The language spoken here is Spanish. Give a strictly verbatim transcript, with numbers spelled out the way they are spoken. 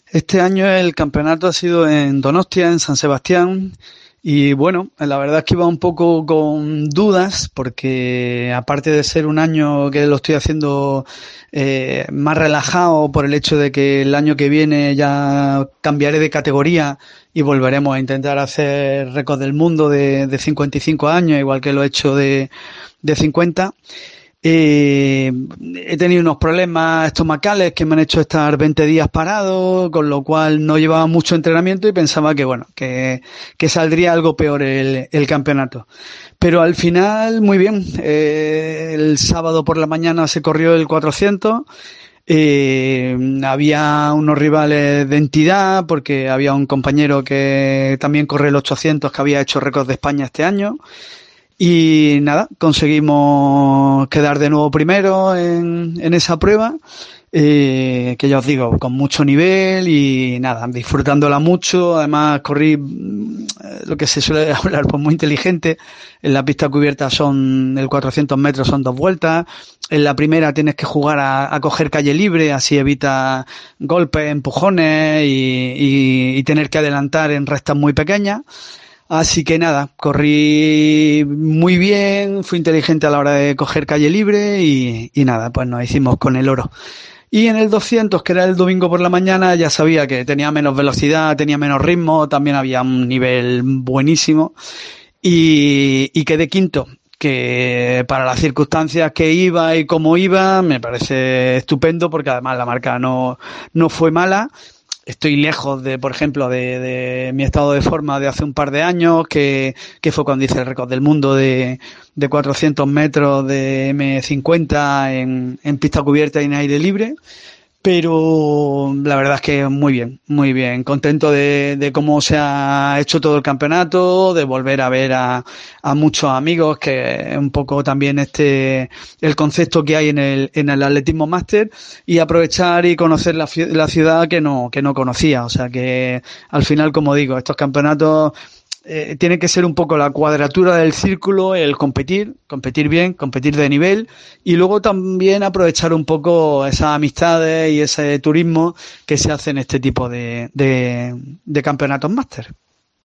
Este año el campeonato ha sido en Donostia, en San Sebastián, y bueno, la verdad es que iba un poco con dudas porque aparte de ser un año que lo estoy haciendo eh, más relajado por el hecho de que el año que viene ya cambiaré de categoría y volveremos a intentar hacer récord del mundo de, de cincuenta y cinco años, igual que lo he hecho de, de cincuenta. Eh, he tenido unos problemas estomacales que me han hecho estar veinte días parado, con lo cual no llevaba mucho entrenamiento y pensaba que bueno, que, que saldría algo peor el, el campeonato. Pero al final, muy bien. Eh, el sábado por la mañana se corrió el cuatrocientos. Eh, había unos rivales de entidad porque había un compañero que también corre el ochocientos que había hecho récord de España este año. Y nada, conseguimos quedar de nuevo primero en, en esa prueba, eh, que ya os digo, con mucho nivel y nada, disfrutándola mucho. Además corrí mm, lo que se suele hablar, pues muy inteligente. En la pista cubierta son, el cuatrocientos metros son dos vueltas. En la primera tienes que jugar a, a coger calle libre, así evitas golpes, empujones y, y, y tener que adelantar en rectas muy pequeñas. Así que nada, corrí muy bien, fui inteligente a la hora de coger calle libre y, y nada, pues nos hicimos con el oro. Y en el doscientos, que era el domingo por la mañana, ya sabía que tenía menos velocidad, tenía menos ritmo, también había un nivel buenísimo y, y quedé quinto, que para las circunstancias que iba y cómo iba me parece estupendo porque además la marca no, no fue mala. Estoy lejos de, por ejemplo, de, de mi estado de forma de hace un par de años, que, que fue cuando hice el récord del mundo de, de cuatrocientos metros de eme cincuenta en, en pista cubierta y en aire libre. Pero la verdad es que muy bien, muy bien. Contento de, de cómo se ha hecho todo el campeonato, de volver a ver a, a muchos amigos, que es un poco también este el concepto que hay en el, en el atletismo máster, y aprovechar y conocer la, la ciudad que no, que no conocía. O sea que al final, como digo, estos campeonatos eh, tiene que ser un poco la cuadratura del círculo, el competir, competir bien, competir de nivel y luego también aprovechar un poco esas amistades y ese turismo que se hace en este tipo de, de, de campeonatos máster.